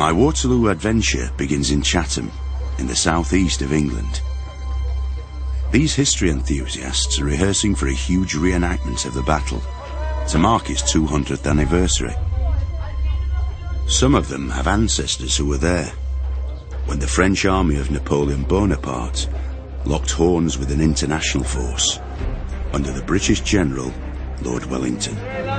My Waterloo adventure begins in Chatham, in the southeast of England. These history enthusiasts are rehearsing for a huge reenactment of the battle to mark its 200th anniversary. Some of them have ancestors who were there when the French army of Napoleon Bonaparte locked horns with an international force under the British General Lord Wellington.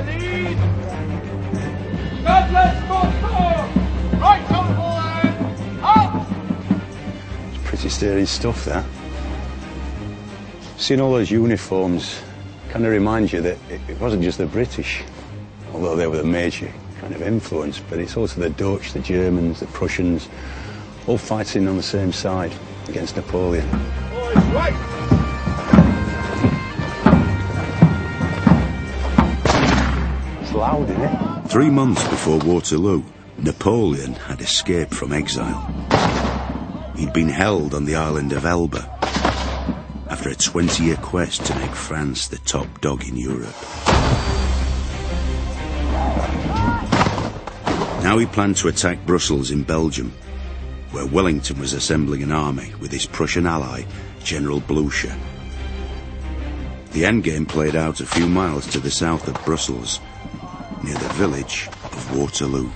It's pretty stirring stuff, that. Seeing all those uniforms kind of reminds you that it wasn't just the British, although they were the major kind of influence, but it's also the Dutch, the Germans, the Prussians, all fighting on the same side against Napoleon. Right. It's loud, isn't it? 3 months before Waterloo, Napoleon had escaped from exile. He'd been held on the island of Elba after a 20-year quest to make France the top dog in Europe. Now he planned to attack Brussels in Belgium, where Wellington was assembling an army with his Prussian ally, General Blucher. The endgame played out a few miles to the south of Brussels, near the village of Waterloo.